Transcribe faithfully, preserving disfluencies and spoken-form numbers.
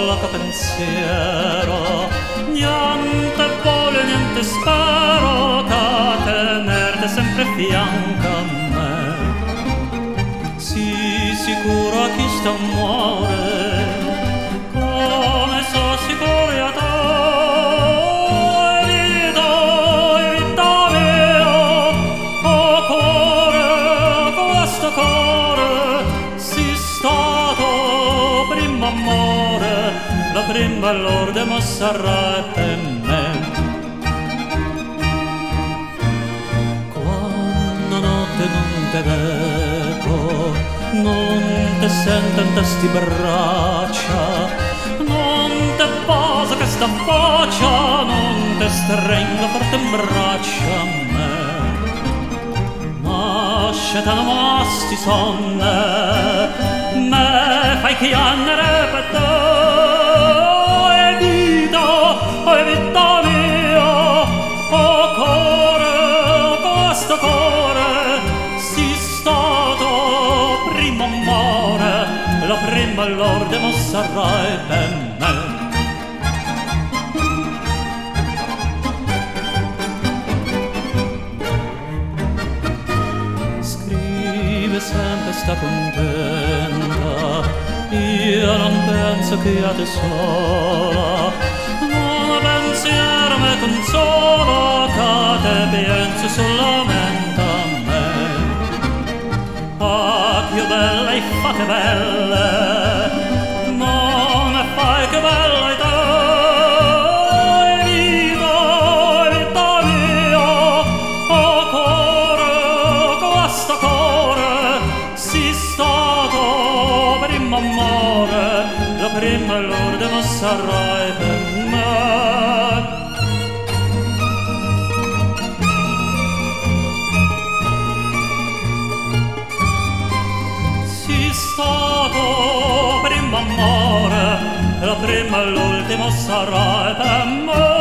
sola che pensiero, niente voglio, niente spero che tenerte sempre fianco a me. Sii sicuro a chi sta muore, come so sicuro a te. La prima lorde ma sarà per me. Quando notte non te vedo, non te sento in testi braccia, non te posa che sta faccia, non te stringo forte in braccia a me. Ma scetano masti sonne, me fai chiamare per te. Oh vita mia, oh core, questo core, si stato primo amore, la prima lorde ma sarai per me. Scrive sempre sta contenta, io non penso che a te sola, pensiero me consola, che te penso solamente a me. Ah, più bella e fate belle, non ne fai che bella e te. E vita, e vita mia, oh core, questo core, si stato primo amore, la prima lorde ma sarai per me. Stato primo amore, la prima e l'ultima sarà per me.